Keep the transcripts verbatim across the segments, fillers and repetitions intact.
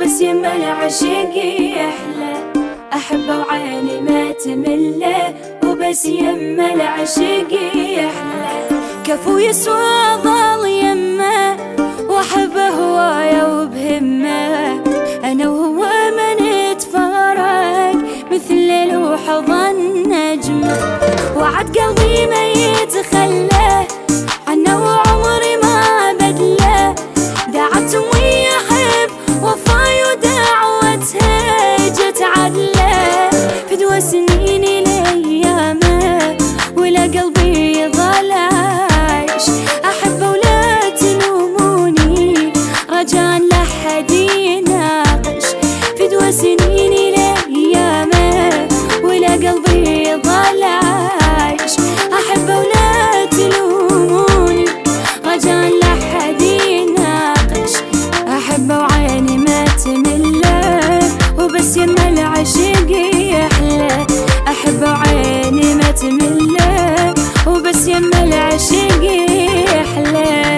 وبس يما العشق يحلى، أحبه وعيني ما تمله، وبس يما العشق يحلى. كفو يسوى ظل يمه، وأحبه هواية وبهمه، أنا وهو ما نتفارق مثل لوح النجمة. وعد قلبي ما يتخلى عنه وعمري ما بدله، دعته ويا حب وفاي ودعوتها جت عدله، فدوى سنيني لأيامه ولا قلبي ظل عايش. أحبه ولا تلوموني رجاء لا حد يناقش، فدوى سنيني لأيامه ولا قلبي ظل عايش. أحبه ولا تلوموني رجاء لا حد يناقش، أحبه وعيني ما تمله، وبس يما العشق يحلى. أحبه وعيني ما تمله، وبس يما العشق يحلى.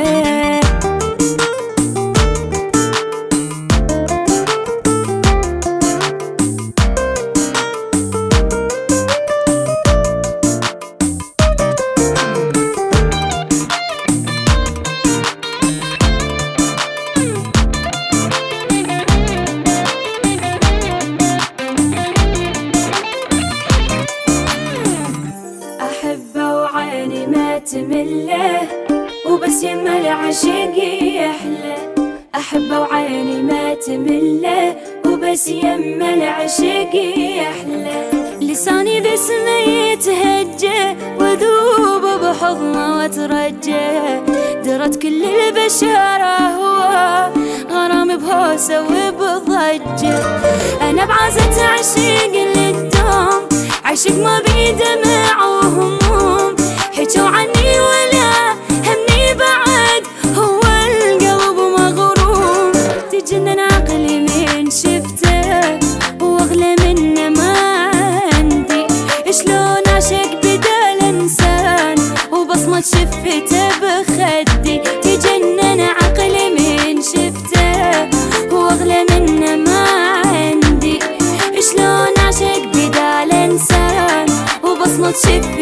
أحبه وعيني ما تمله، وبس يما العشق يحلى. أحبه وعيني ما تمله، وبس يما العشق يحلى. لساني باسمه يتهجى وذوب بحضنه واترجى، درت كل البشرة هو غرام بهوسة وبضجة. أنا بعزة عشق للدوم، عشق ما بي دمع وهموم، حكوا عني ولا همني بعد هو القلب مغروم. تجنن عقلي من شفته واغلى منه ما عندي، شلون عشق بدال انسان وبصمة شفته بخدي. تجنن عقلي من شفته واغلى منه ما عندي، شلون عشق بدال انسان وبصمة شفته